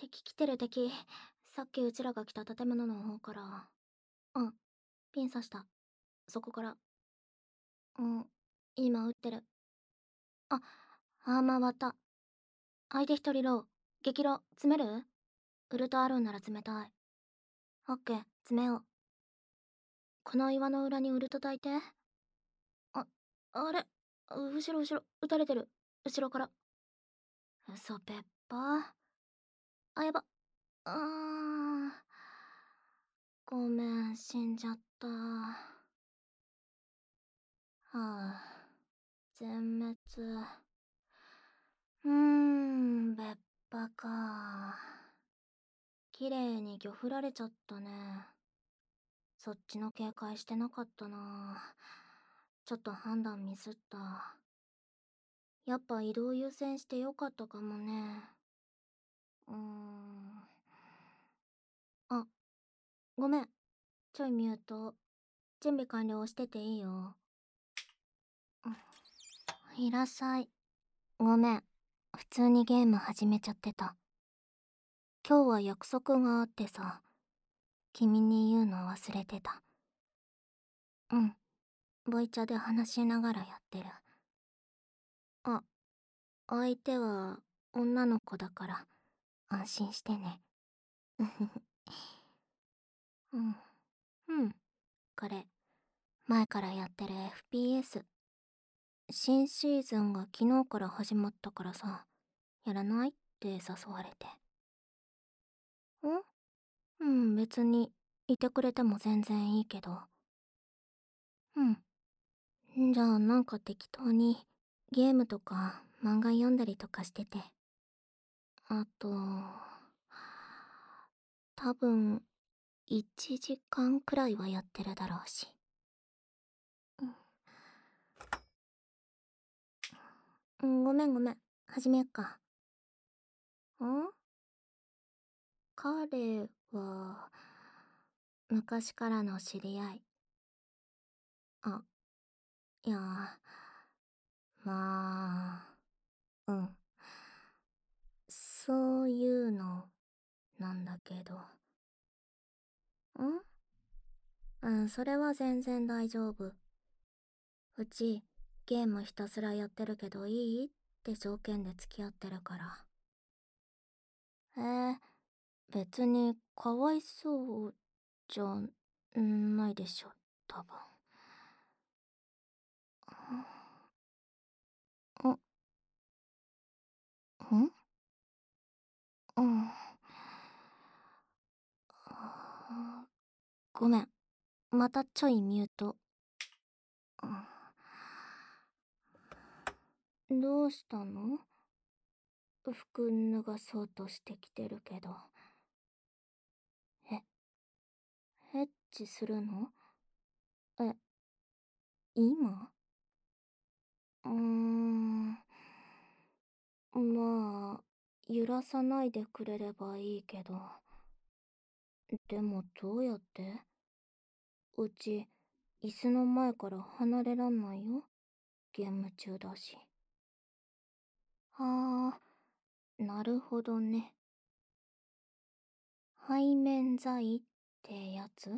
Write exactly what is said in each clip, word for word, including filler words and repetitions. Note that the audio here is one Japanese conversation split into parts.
敵来てる敵。さっきうちらが来た建物の方から。うん、ピン刺した。そこから。うん、今撃ってる。あ、アーマー割った。相手一人ロー。激ロー、詰める？ウルトあるんなら冷たい。オッケー、詰めよう。この岩の裏にウルト焚いて。あ、あれ後ろ後ろ、撃たれてる。後ろから。嘘ペッパー。あ、やば。あー。ごめん、死んじゃった。はあ、全滅。うーん、別派か。綺麗に魚振られちゃったね。そっちの警戒してなかったな。ちょっと判断ミスった。やっぱ移動優先してよかったかもね。うーん。あ、ごめん。ちょいミュート。準備完了してていいよ。いらっしゃい。ごめん。普通にゲーム始めちゃってた。今日は約束があってさ。君に言うの忘れてた。うん。ボイチャで話しながらやってる。あ、相手は女の子だから安心してね。うふふ。うん。うん。これ、前からやってる エフピーエス。新シーズンが昨日から始まったからさ、やらないって誘われて。ん？うん、別に、いてくれても全然いいけど。うん。じゃあなんか適当に、ゲームとか漫画読んだりとかしてて。あと、多分、いちじかんくらいはやってるだろうし。うん、ごめんごめん。始めよっか。ん？彼は、昔からの知り合い。あ、いや、まあ、うん。そういうの、なんだけど。ん？うん、それは全然大丈夫。うち、ゲームひたすらやってるけどいいって条件で付き合ってるから。えー、別にかわいそうじゃないでしょ、多分。ん？ん？うん。ごめん。またちょいミュート。どうしたの？服脱がそうとしてきてるけど。え、ヘッチするの？え、今？うーん。まあ、揺らさないでくれればいいけど。でもどうやって？うち、椅子の前から離れらんないよ。ゲーム中だし。はあ、なるほどね。背面剤ってやつ？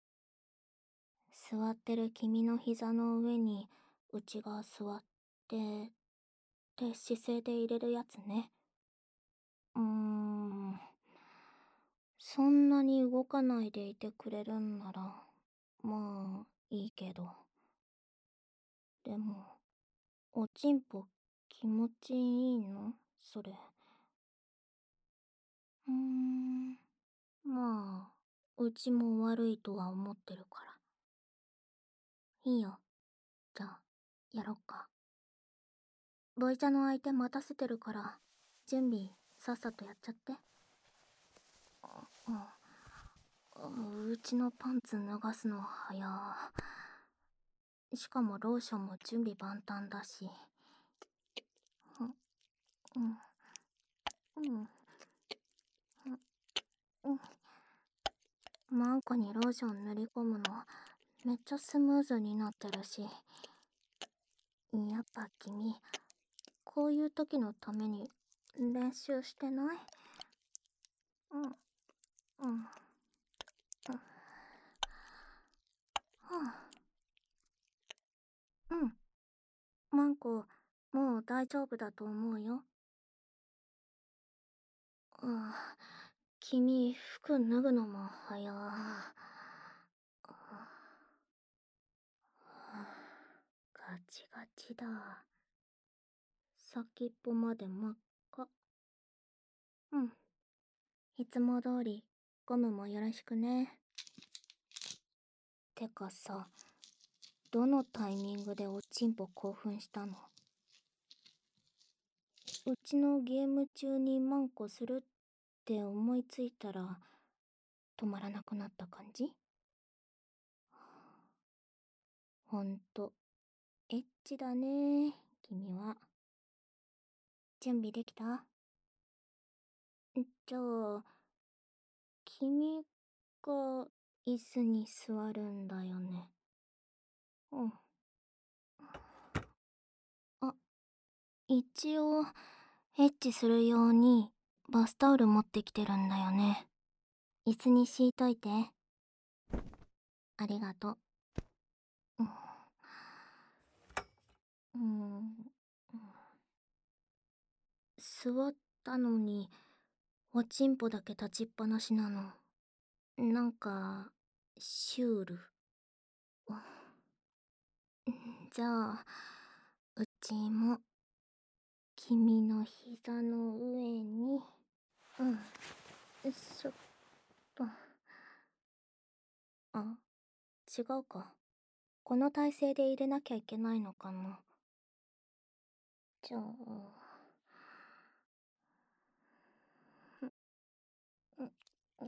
座ってる君の膝の上にうちが座ってって姿勢で入れるやつね。うーん。そんなに動かないでいてくれるんなら、まあ、いいけど。でも、おちんぽ気持ちいいの？それ。うーん。まあ、うちも悪いとは思ってるから。いいよ。じゃあ、やろっか。ボイチャの相手待たせてるから、準備さっさとやっちゃって。う、うちのパンツ脱がすの早。しかもローションも準備万端だし。うん、うん、うん、うん。マンコにローション塗り込むの、めっちゃスムーズになってるし。やっぱ君、こういう時のために練習してない？ うん、うん、うん。はあ、うん。マンコ、もう大丈夫だと思うよ。ああ、君、服脱ぐのも早。ガチガチだ。先っぽまで真っ赤。うん。いつも通り、ゴムもよろしくね。てかさ、どのタイミングでおちんぽ興奮したの？うちのゲーム中にマンコするって思いついたら、止まらなくなった感じ？ほんと、エッチだね、君は。準備できた？じゃあ、君が椅子に座るんだよね。うん。あ、一応、エッチするようにバスタオル持ってきてるんだよね。椅子に敷いといて。ありがとう。うん。うん。座ったのに、おちんぽだけ立ちっぱなしなの。なんか、シュール。じゃあ、うちも、君の膝の上に、うん、よいしょっと。あ、違うか。この体勢で入れなきゃいけないのかな。じゃあ、うん、うん、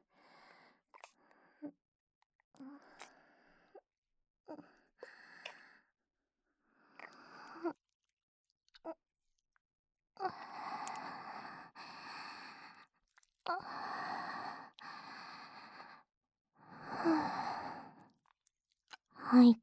入った。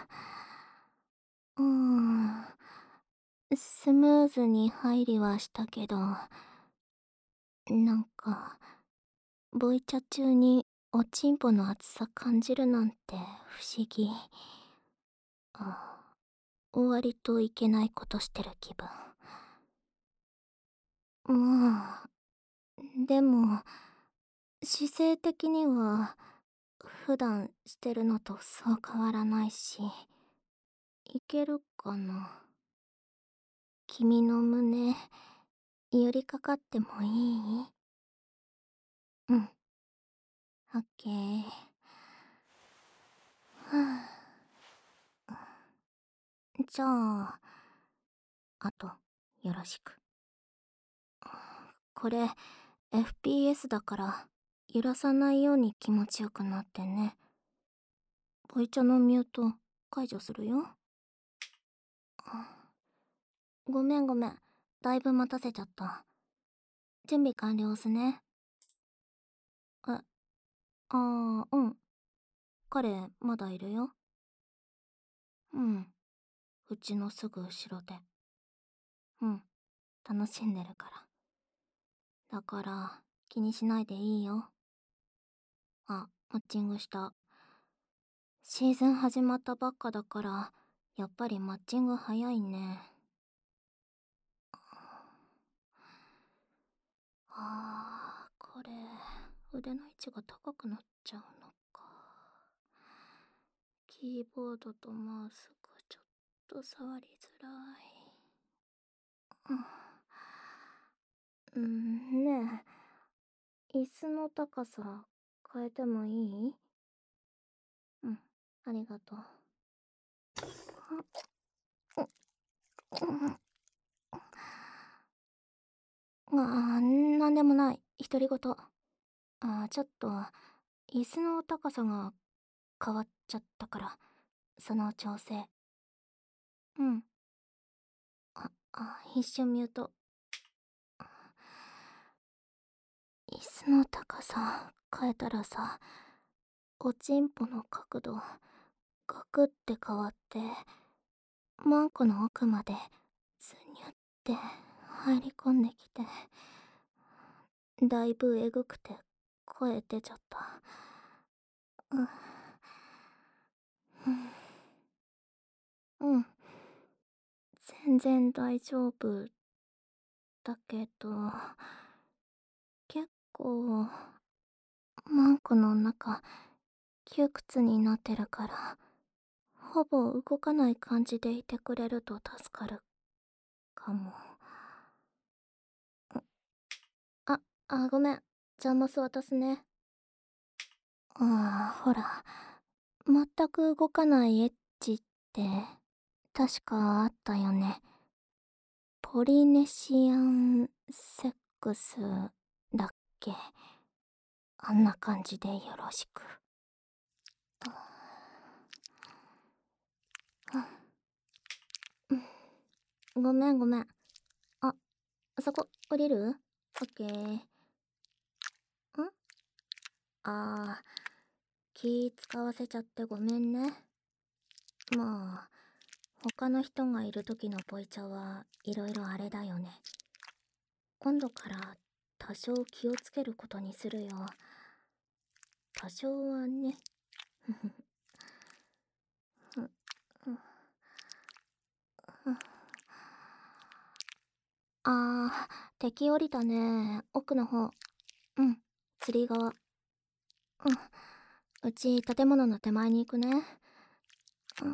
うーん。スムーズに入りはしたけど、なんか、ボイチャ中におちんぽの熱さ感じるなんて不思議。あ、割といけないことしてる気分。まあ、でも、姿勢的には、普段してるのとそう変わらないし、いけるかな。君の胸、寄りかかってもいい？うん。オッケー。はあ、じゃあ、あと、よろしく。これ、エフピーエス だから、揺らさないように気持ちよくなってね。ボイチャのミュート、解除するよ。ごめんごめん。だいぶ待たせちゃった。準備完了っすね。え、ああ、うん。彼、まだいるよ。うん。うちのすぐ後ろで。うん。楽しんでるから。だから、気にしないでいいよ。あ、マッチングした。シーズン始まったばっかだから、やっぱりマッチング早いね。あー、これ、腕の位置が高くなっちゃうのか。キーボードとマウスがちょっと触りづらい。うん、ねえ、椅子の高さ変えてもいい？うん、ありがとう。ああ、なんでもない。独り言。あー、ちょっと、椅子の高さが変わっちゃったから、その調整。うん。あ、あ、一瞬ミュート。椅子の高さ変えたらさ、おちんぽの角度、ガクって変わって、マンコの奥まで、ズニュって入り込んできて、 だいぶえぐくて声出ちゃった。うん。うん。全然大丈夫だけど、結構、マンコの中、窮屈になってるから、ほぼ動かない感じでいてくれると助かるかも。あ、あ、ごめん。ジャンモス渡すね。ああ、ほら、全く動かないエッチって、確かあったよね。ポリネシアンセックスだっけ。あんな感じでよろしく。ごめんごめん。あ、そこ降りる？オッケー。ん？あー、気使わせちゃってごめんね。まあ、他の人がいる時のポイチャはいろいろあれだよね。今度から多少気をつけることにするよ。多少はね。あー、敵降りたね。奥の方。うん、釣り側。うん。うち建物の手前に行くね。うん。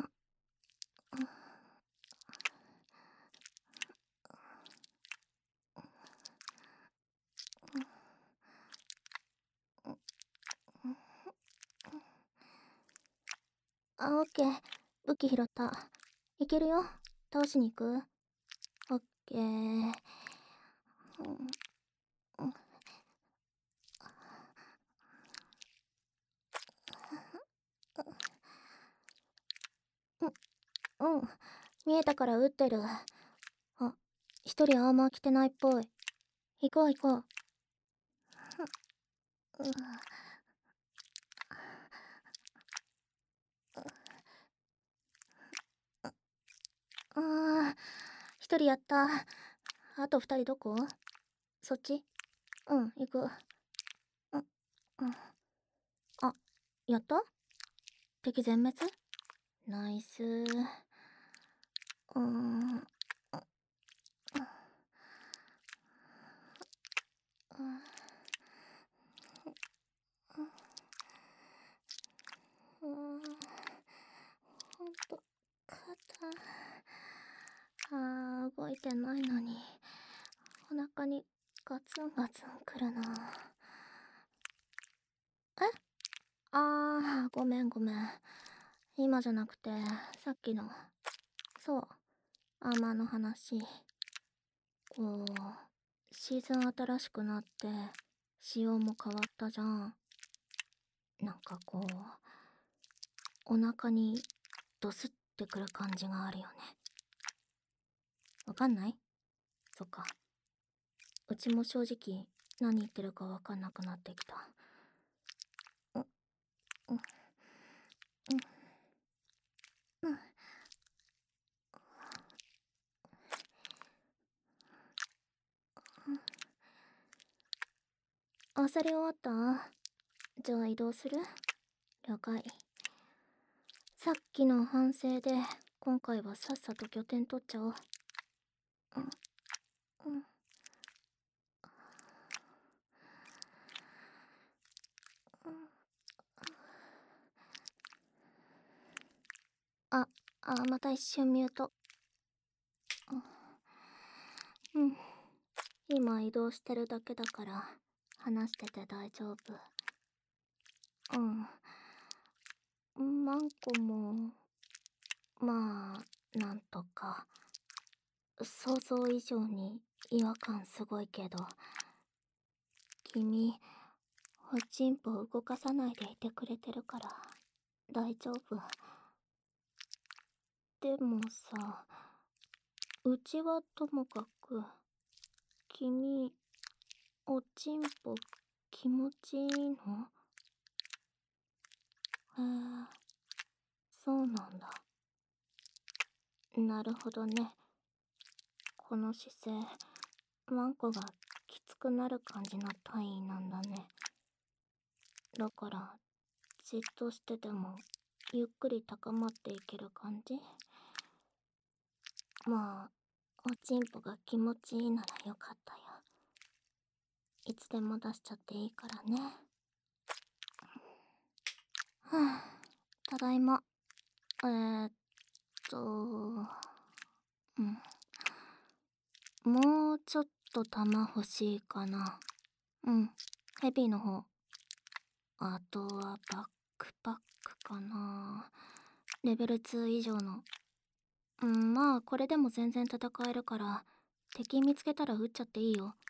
あ、オッケー。武器拾った。いけるよ。倒しに行く？オッケー。うん。うん、うん。見えたから撃ってる。あ、一人アーマー着てないっぽい。行こう行こう。うん。あー、一人やった。あと二人どこ？そっち？うん、行く。うん、うん。あ、やった？敵全滅？ナイスー。うーん。うーん。ほんと、肩。あー、動いてないのに。お腹にガツンガツンくるな。え？あー、ごめんごめん。今じゃなくて、さっきの。そう、アーマーの話。こう、シーズン新しくなって、仕様も変わったじゃん。なんかこう、お腹にドスってくる感じがあるよね。わかんない？そっか。うちも正直、何言ってるかわかんなくなってきた。う、う、うん、うん。あさり終わった？じゃあ移動する？了解。さっきの反省で、今回はさっさと拠点取っちゃおう。うん、うん。あ、あ、また一瞬ミュート。うん。今移動してるだけだから、話してて大丈夫。うん。マンコも、まあ、なんとか。想像以上に違和感すごいけど、君、おちんぽ動かさないでいてくれてるから、大丈夫。でもさ、うちはともかく、君、おちんぽ気持ちいいの？へえ、そうなんだ。なるほどね。この姿勢、ワンコがきつくなる感じの体位なんだね。だからじっとしててもゆっくり高まっていける感じ。まあおちんぽが気持ちいいならよかったよ。いつでも出しちゃっていいからね。はあ、ただいま。えー、っとうんもうちょっと玉欲しいかな。うん、ヘビーの方。あとはバックパックかな。レベルツー以上の。うん、まあこれでも全然戦えるから敵見つけたら撃っちゃっていいよ。ん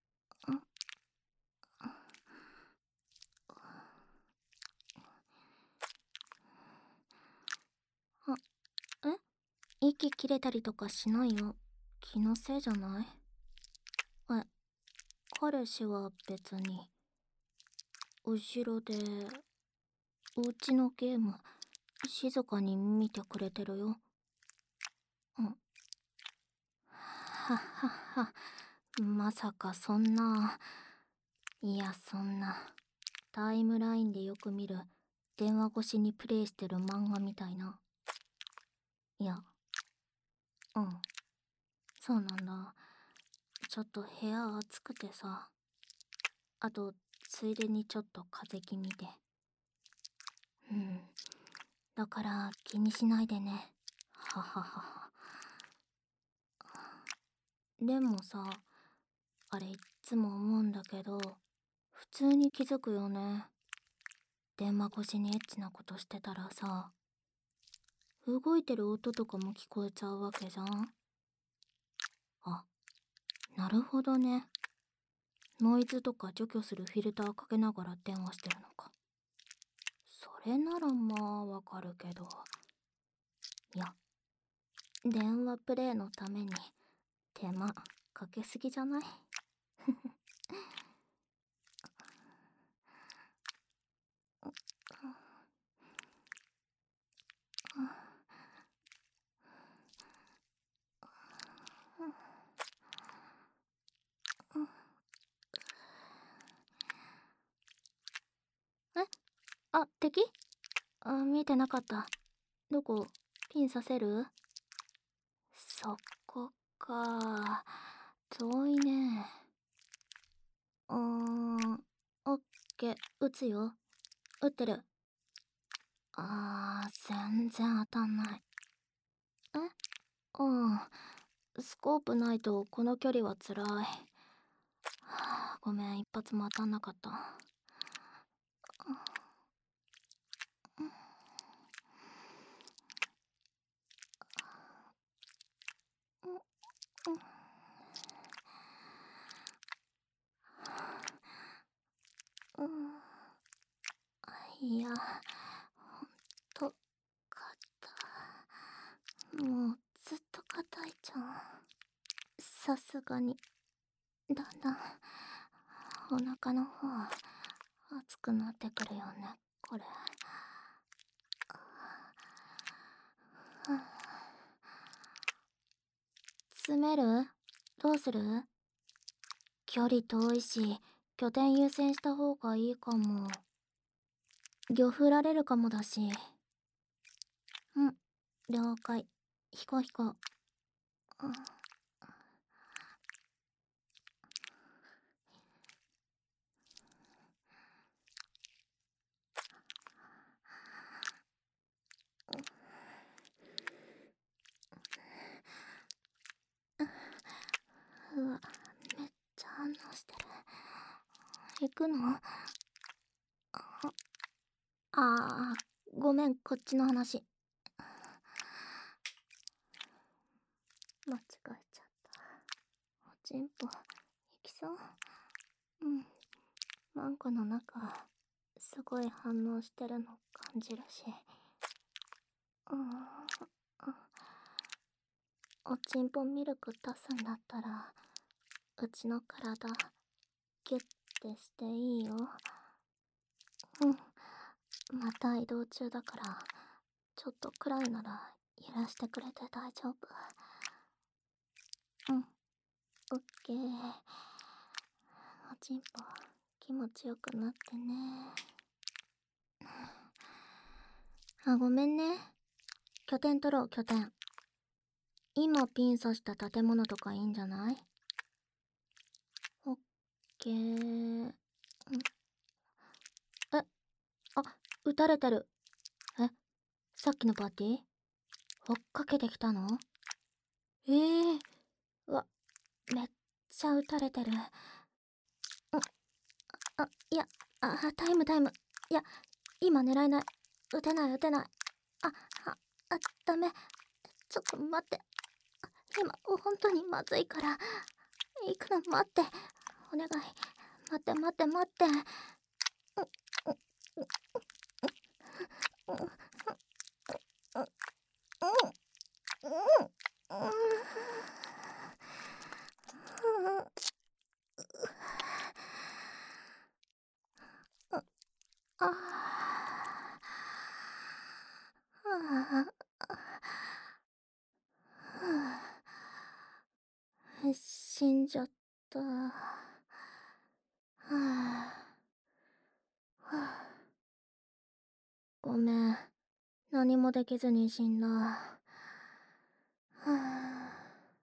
あ、え息切れたりとかしないよ。気のせいじゃない？え、彼氏は別に。後ろでうちのゲーム静かに見てくれてるよ。うん。はっはっは。まさかそんな。いやそんなタイムラインでよく見る電話越しにプレイしてる漫画みたいな。いや、うん、そうなんだ。ちょっと部屋暑くてさ。あとついでにちょっと風邪気味で。うん、だから気にしないでね。はははは。でもさ、あれいっつも思うんだけど、普通に気づくよね。電話越しにエッチなことしてたらさ、動いてる音とかも聞こえちゃうわけじゃん。あ、なるほどね。ノイズとか除去するフィルターかけながら電話してるのか。それならまあわかるけど。いや、電話プレイのために手間かけすぎじゃない？え？あ、敵？あ、見えてなかった。どこ？ピン刺せる？そこか。遠いね。うーん、オッケー、撃つよ。撃ってる。あー、全然当たんない。え？うん。スコープないとこの距離は辛い。はあ、ごめん、一発も当たんなかった。うん。いや、ほんと、硬。もうずっと硬いじゃん。さすがに、だんだん、お腹の方、熱くなってくるよね、これ。詰める？どうする？距離遠いし、拠点優先した方がいいかも。魚振られるかもだし。うん、了解。ひこひこ。うん、うわ、めっちゃ反応してる。行くの？ああー、ごめん、こっちの話。間違えちゃった。おちんぽ、行きそう？うん。マンコの中、すごい反応してるの感じるし。うん。おちんぽミルク出すんだったら、うちの体、ギュッてしていいよ。うん。また移動中だから、ちょっとくらいなら揺らしてくれて大丈夫。うん。オッケー。 ちんぽ気持ちよくなってね。あ、ごめんね。拠点取ろう、拠点。今ピン刺した建物とかいいんじゃない？オッケー。んえ、あ、撃たれてる。え、さっきのパーティー追っかけてきたの？ええー、うわ、めっちゃ撃たれてる。んあ、いや、あ、タイムタイム。いや、今狙えない。撃てない撃てない。あ、あ、あ、ダメ。ちょっと待って。今、本当にまずいから。行くの待って。お願い。待って待って待って。ああ、死んじゃった。はあ、ごめん。何もできずに死んだ。はあ、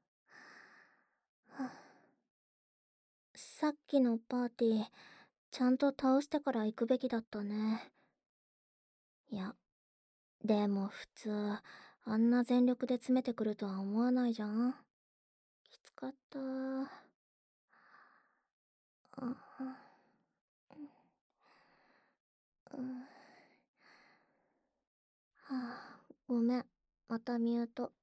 さっきのパーティー、ちゃんと倒してから行くべきだったね。いや、でも普通、あんな全力で詰めてくるとは思わないじゃん。きつかった。あ、うん、はあ、ごめん。またミュート。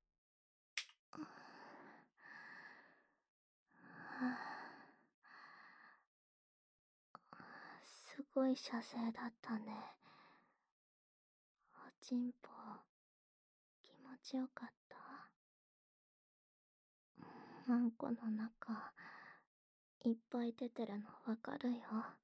すごい射精だったね。おちんぽ、気持ちよかった。あんこの中、いっぱい出てるのわかるよ。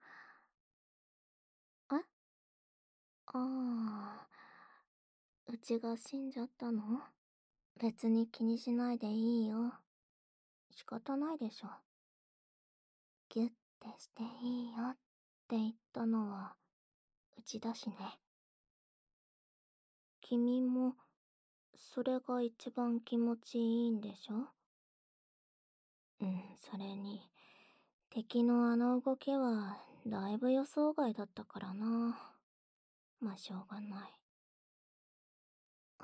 え？ああ、うちが死んじゃったの？別に気にしないでいいよ。仕方ないでしょ。ギュッてしていいよって言ったのはうちだしね。君もそれが一番気持ちいいんでしょ？うん、それに敵のあの動きはだいぶ予想外だったからな。まあしょうがない。は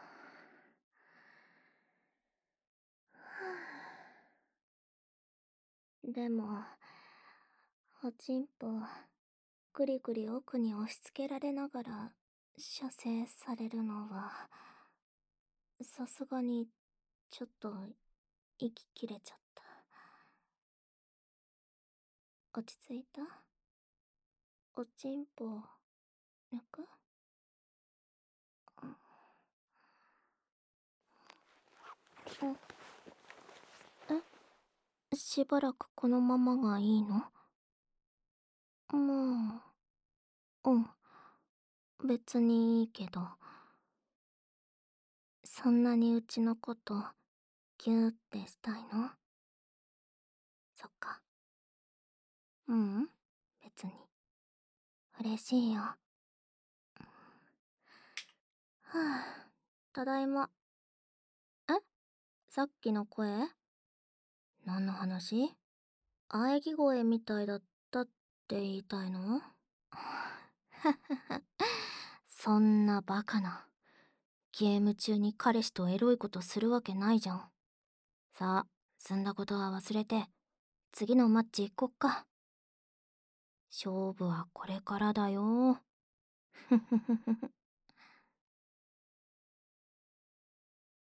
あ、でもおちんぽぐりぐり奥に押し付けられながら射精されるのはさすがにちょっと息切れちゃった。落ち着いた？おちんぽ抜く？え、しばらくこのままがいいの？まあ、うん、別にいいけど。そんなにうちのことギューってしたいの？そっか。ううん、別に。嬉しいよ。はあ、ただいま。え？さっきの声？何の話？喘ぎ声みたいだったって言いたいの？そんなバカな。ゲーム中に彼氏とエロいことするわけないじゃん。さあ、済んだことは忘れて、次のマッチ行こっか。勝負はこれからだよ。ふふふふふ。